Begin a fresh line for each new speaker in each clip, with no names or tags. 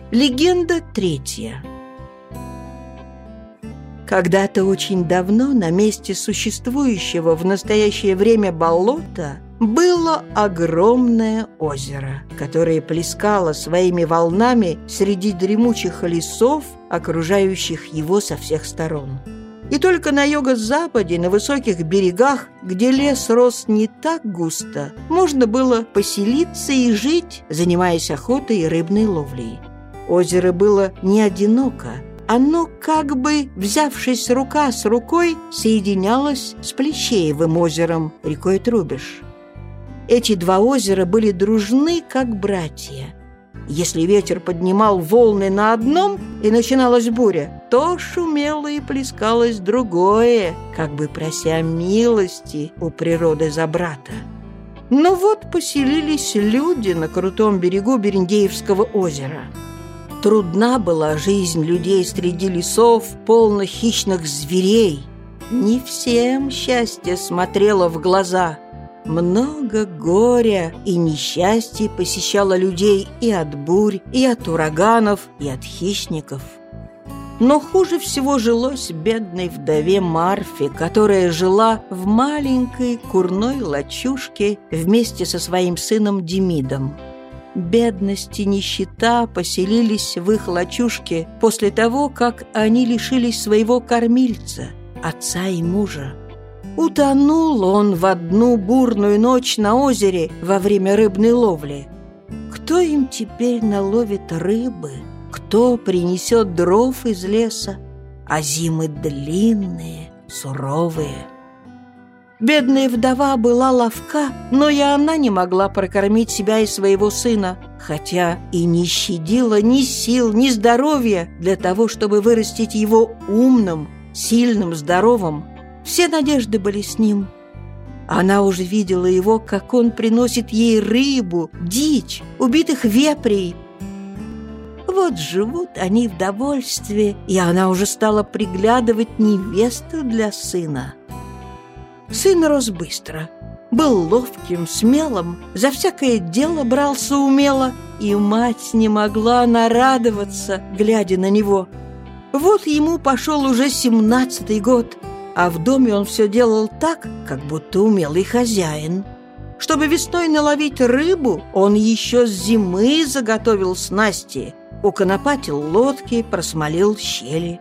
Легенда третья. Когда-то очень давно на месте существующего в настоящее время болота было огромное озеро, которое плескало своими волнами среди дремучих лесов, окружающих его со всех сторон. И только на юго-западе, на высоких берегах, где лес рос не так густо, можно было поселиться и жить, занимаясь охотой и рыбной ловлей. Озеро было не одиноко. Оно, как бы взявшись рука с рукой, соединялось с Плещеевым озером, рекой Трубеж. Эти два озера были дружны, как братья. Если ветер поднимал волны на одном, и начиналась буря, то шумело и плескалось другое, как бы прося милости у природы за брата. Но вот поселились люди на крутом берегу Берендеевского озера. Трудна была жизнь людей среди лесов, полных хищных зверей. Не всем счастье смотрело в глаза. Много горя и несчастья посещало людей и от бурь, и от ураганов, и от хищников. Но хуже всего жилось бедной вдове Марфе, которая жила в маленькой курной лачушке вместе со своим сыном Демидом. Бедность и нищета поселились в их лачушке после того, как они лишились своего кормильца, отца и мужа. Утонул он в одну бурную ночь на озере во время рыбной ловли. Кто им теперь наловит рыбы? Кто принесет дров из леса? А зимы длинные, суровые. Бедная вдова была ловка, но и она не могла прокормить себя и своего сына, хотя и не щадила ни сил, ни здоровья для того, чтобы вырастить его умным, сильным, здоровым. Все надежды были с ним. Она уже видела его, как он приносит ей рыбу, дичь, убитых вепрей. Вот живут они в довольстве, и она уже стала приглядывать невесту для сына. Сын рос быстро, был ловким, смелым, за всякое дело брался умело, и мать не могла нарадоваться, глядя на него. Вот ему пошел уже 17-й год, а в доме он все делал так, как будто умелый хозяин. Чтобы весной наловить рыбу, он еще с зимы заготовил снасти, уконопатил лодки, просмолил щели.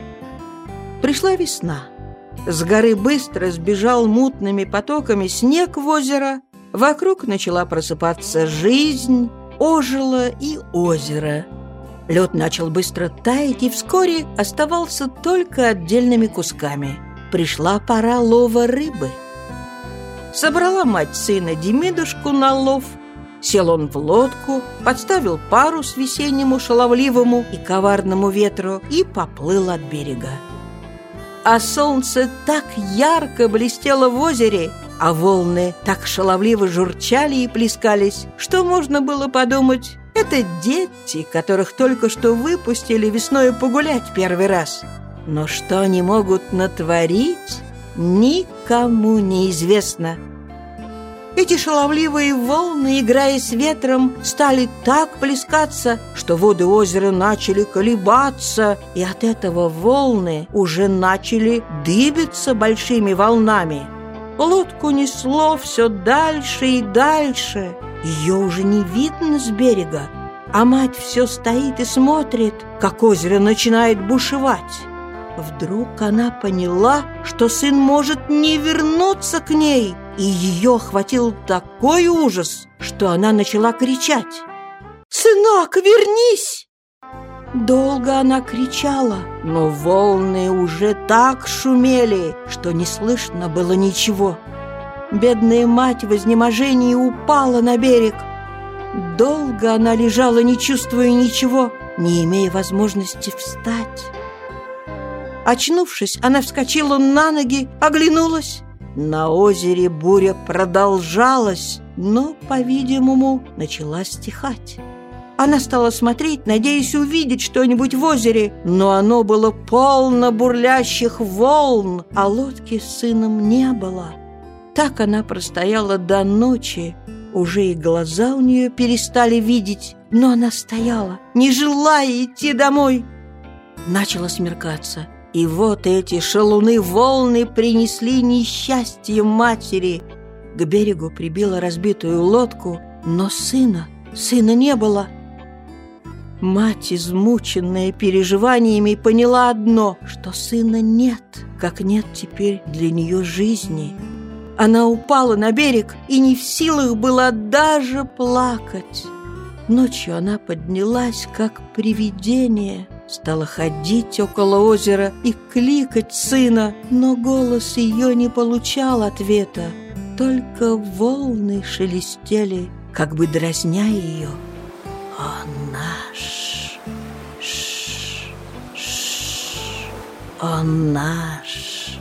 Пришла весна. С горы быстро сбежал мутными потоками снег в озеро, вокруг начала просыпаться жизнь, ожило и озеро. Лед начал быстро таять и вскоре оставался только отдельными кусками. Пришла пора лова рыбы. Собрала мать сына Демидушку на лов. Сел он в лодку, подставил парус весеннему шаловливому и коварному ветру и поплыл от берега. А солнце так ярко блестело в озере, а волны так шаловливо журчали и плескались, что можно было подумать, это дети, которых только что выпустили весною погулять первый раз. Но что они могут натворить, никому не известно. Эти шаловливые волны, играя с ветром, стали так плескаться, что воды озера начали колебаться, и от этого волны уже начали дыбиться большими волнами. Лодку несло все дальше и дальше. Ее уже не видно с берега, а мать все стоит и смотрит, как озеро начинает бушевать. Вдруг она поняла, что сын может не вернуться к ней, и ее охватил такой ужас, что она начала кричать: «Сынок, вернись!» Долго она кричала, но волны уже так шумели, что не слышно было ничего. Бедная мать в изнеможении упала на берег. Долго она лежала, не чувствуя ничего, не имея возможности встать. Очнувшись, она вскочила на ноги, оглянулась. На озере буря продолжалась, но, по-видимому, начала стихать. Она стала смотреть, надеясь увидеть что-нибудь в озере, но оно было полно бурлящих волн, а лодки с сыном не было. Так она простояла до ночи, уже и глаза у нее перестали видеть, но она стояла, не желая идти домой. Начало смеркаться, и вот эти шалуны-волны принесли несчастье матери. К берегу прибило разбитую лодку, но сына не было. Мать, измученная переживаниями, поняла одно, что сына нет, как нет теперь для нее жизни. Она упала на берег и не в силах была даже плакать. Ночью она поднялась, как привидение, стала ходить около озера и кликать сына, но голос ее не получал ответа, только волны шелестели, как бы дразня ее. «Он наш, он наш,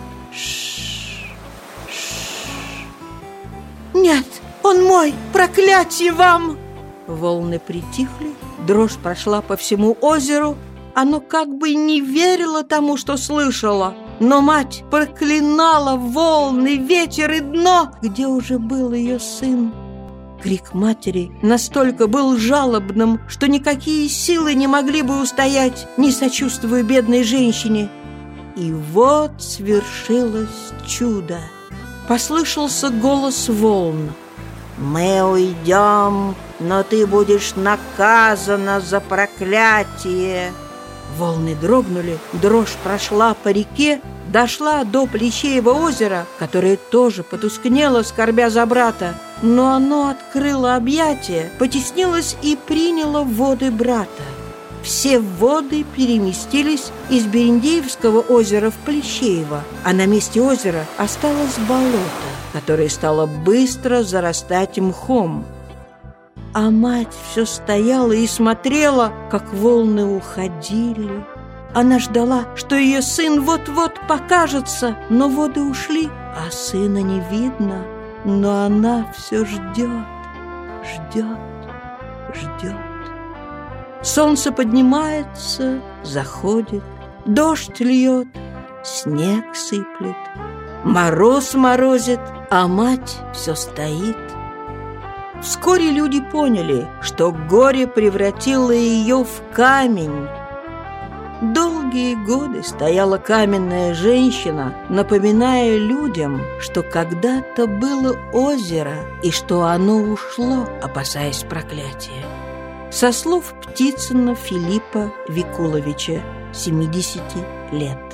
нет, он мой, проклятие вам!» Волны притихли, дрожь прошла по всему озеру, оно как бы не верило тому, что слышало. Но мать проклинала волны, ветер и дно, где уже был ее сын. Крик матери настолько был жалобным, что никакие силы не могли бы устоять, не сочувствуя бедной женщине. И вот свершилось чудо. Послышался голос волн. «Мы уйдем, но ты будешь наказана за проклятие». Волны дрогнули, дрожь прошла по реке, дошла до Плещеева озера, которое тоже потускнело, скорбя за брата, но оно открыло объятия, потеснилось и приняло воды брата. Все воды переместились из Берендеевского озера в Плещеево, а на месте озера осталось болото, которое стало быстро зарастать мхом. А мать все стояла и смотрела, как волны уходили. Она ждала, что ее сын вот-вот покажется, но воды ушли, а сына не видно. Но она все ждет, ждет, ждет. Солнце поднимается, заходит, дождь льет, снег сыплет, мороз морозит, а мать все стоит. Вскоре люди поняли, что горе превратило ее в камень. Долгие годы стояла каменная женщина, напоминая людям, что когда-то было озеро и что оно ушло, опасаясь проклятия. Со слов Птицына Филиппа Викуловича, 70 лет.